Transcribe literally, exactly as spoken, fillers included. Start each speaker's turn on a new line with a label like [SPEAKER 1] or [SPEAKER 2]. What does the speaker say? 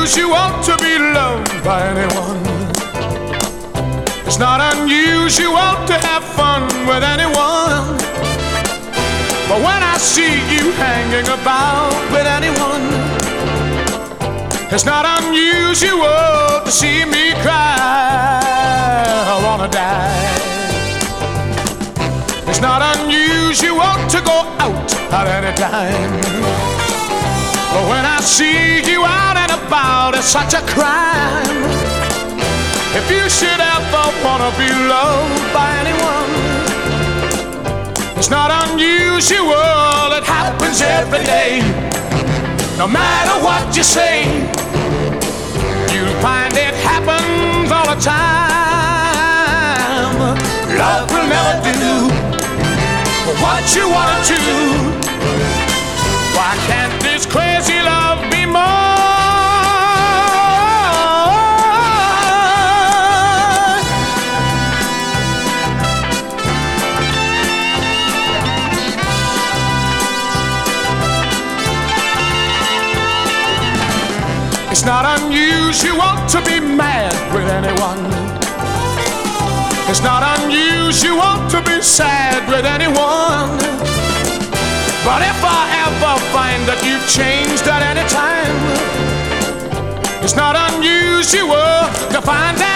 [SPEAKER 1] unusual to be loved by anyone. It's not unusual to have fun with anyone. But when I see you hanging about with anyone, it's not unusual to see me cry. I wanna die. It's not unusual to go out at any time. But when I see you out and about, it's such a crime. If you should ever wanna be loved by anyone, it's not unusual, it happens every day. No matter what you say, you'll find it happens all the time. Love will never do what you wanna do. Why can't this crazy love be more? It's not unusual to be mad with anyone. It's not unusual to be sad with anyone. But if I ever find that you've changed at any time, it's not unusual to find that